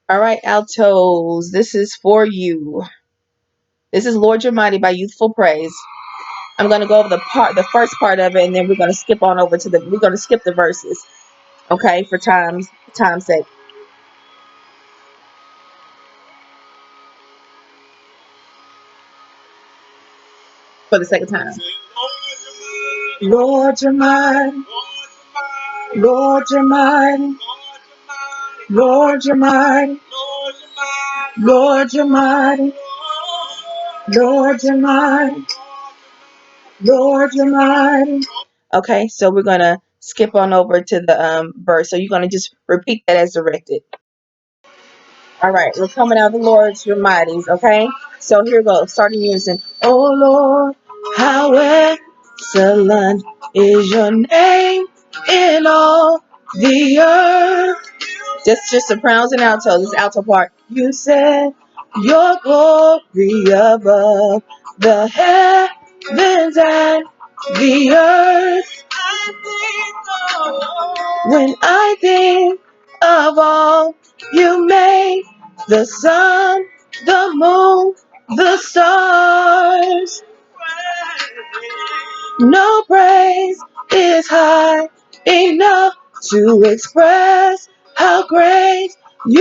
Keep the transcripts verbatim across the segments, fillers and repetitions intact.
All right, altos, this is for you. This is Lord Your Mighty by Youthful Praise. I'm gonna go over the part, the first part of it, and then we're gonna skip on over to the. We're gonna skip the verses, okay, for time's time's sake. For the sake of time. Lord Your Mighty, Lord Your Mighty, Lord Your Mighty, Lord Your Mighty, Lord Your Mighty, Lord Your Mighty. Okay, so we're gonna skip on over to the um verse. So you're gonna just repeat that as directed. All right, we're coming out of the Lord's Your Mighties. Okay, so here goes. Starting using. Oh Lord, how excellent is your name in all the earth. Just just sopranos and alto. This alto part. You said your glory above the heavens and the earth. When I think of all you made, the sun, the moon, the stars, no praise is high enough to express how great you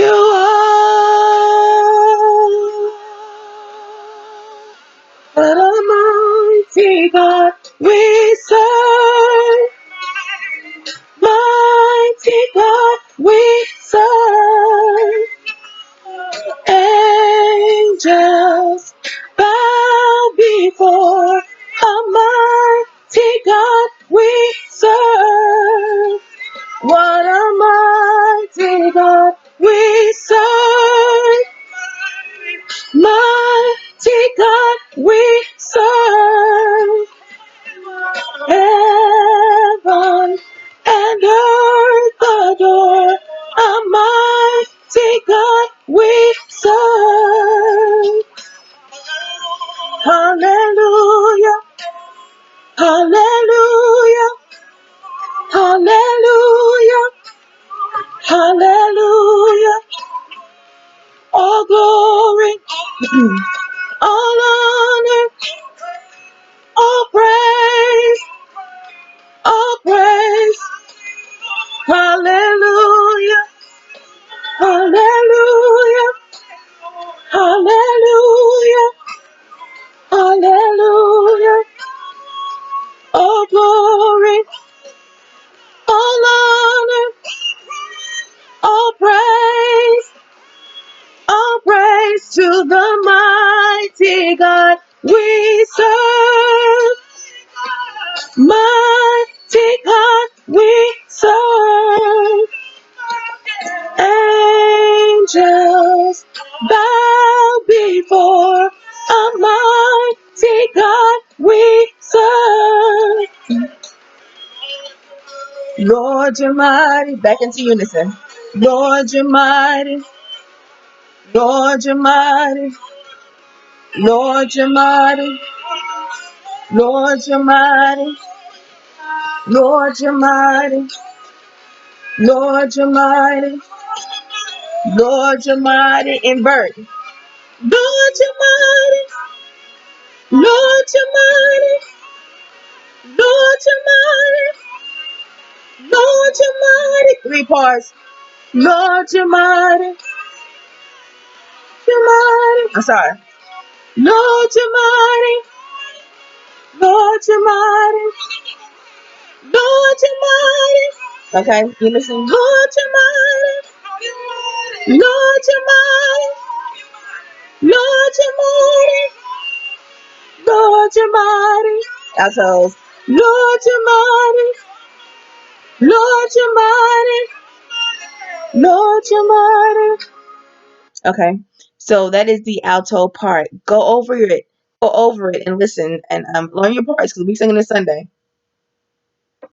are. What a mighty God we serve. Mighty God we serve. Angels bow before a mighty God we serve. What a mighty God we serve. Mighty God we serve. Heaven and earth adore a mighty God we serve. Hallelujah, hallelujah, hallelujah, hallelujah. All glory, all honor, all praise, all praise. Hallelujah, hallelujah, hallelujah, hallelujah. All glory, all honor, all praise, all praise to the mighty God we serve. Mighty God we serve. Angels bow before a mighty God we serve. Lord, You're mighty. Back into unison. Lord, You're mighty. Lord, You're mighty. Lord, You're mighty. Lord, You're mighty. Lord, You're mighty. Lord, You're mighty. Lord, You're mighty. Invert. Lord, You're mighty. Lord, You're mighty. Lord, You're mighty. Lord, You're mighty. Three parts. Lord, You're mighty. You're mighty. I'm sorry. Lord, You're mighty. Lord, You're mighty. Lord, You're mighty. Okay, you listen. Lord, You're mighty. Lord, You're mighty. Lord, You're mighty. Lord, You're mighty. Altos. Lord, You're mighty. Lord, You're mighty. Lord, You're mighty. Okay, so that is the alto part. Go over it. Go over it and listen and um learn your parts because we singing this Sunday.